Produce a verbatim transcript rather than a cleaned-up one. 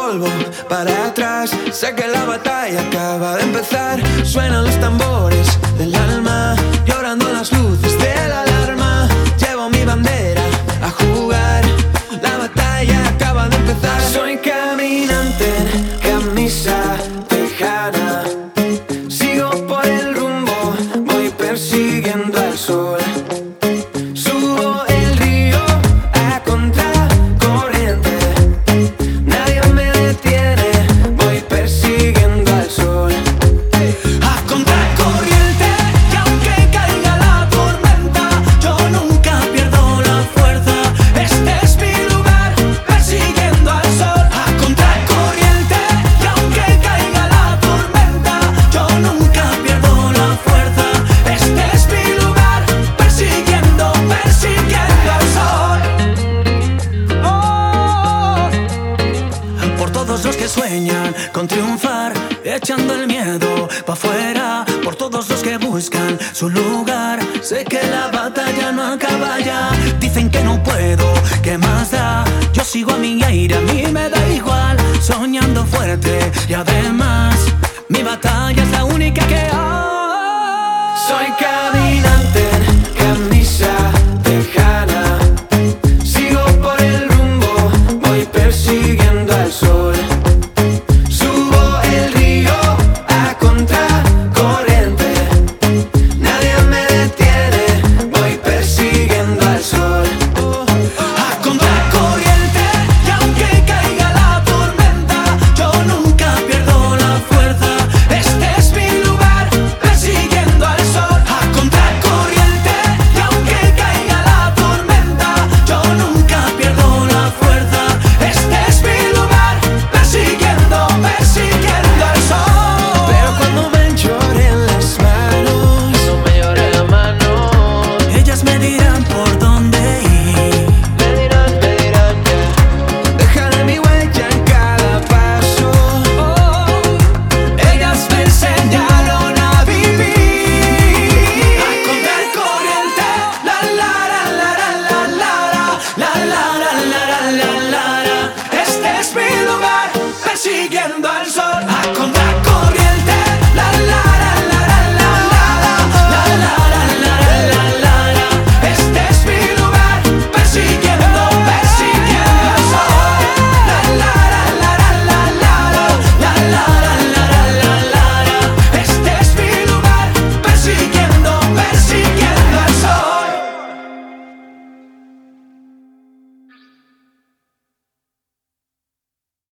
polvo para atrás. Sé que la batalla acaba de empezar. Suenan los tambores del alma, llorando las luces de la alarma. Llevo mi bandera a jugar. La batalla acaba de empezar. Soy caminante en camisa tejana. Sigo por el rumbo, voy persiguiendo al sol. Subo el río a contracorriente. Nadie me detiene, voy persiguiendo al sol. A contracorriente, y aunque caiga la tormenta, yo nunca pierdo la fuerza. Este es mi lugar, persiguiendo al sol. A contracorriente, y aunque caiga la tormenta, yo nunca pierdo la fuerza. Este es mi lugar, persiguiendo, persiguiendo al sol. Oh. Por todos los que sueñan con triunfar, echando el miedo pa' afuera. Por todos los que buscan su lugar, sé que la batalla no acaba ya. Dicen que no puedo, ¿qué más da? Yo sigo a mi aire, a mí me da igual. Soñando fuerte y además mi batalla es la única que hay. Soy caminante en camisa tejana. Sigo por el rumbo, voy persiguiendo al sol. Subo el río a contracorriente. Nadie me detiene, voy persiguiendo al sol. A contracorriente, y aunque caiga la tormenta, yo nunca pierdo la fuerza. Este es mi lugar, persiguiendo al sol. A contracorriente, y aunque caiga la tormenta, yo nunca pierdo la fuerza. Este es mi lugar, persiguiendo, persiguiendo al sol. Pero cuando me lloren las manos, No me llore la mano, ellas me dirán por dónde ir. me dirán, me dirán, yeah. Dejaré mi huella en cada paso. Ellas me enseñaron a vivir. A contracorriente, la la la la la la la la la la la la la la. Este es mi lugar, persiguiendo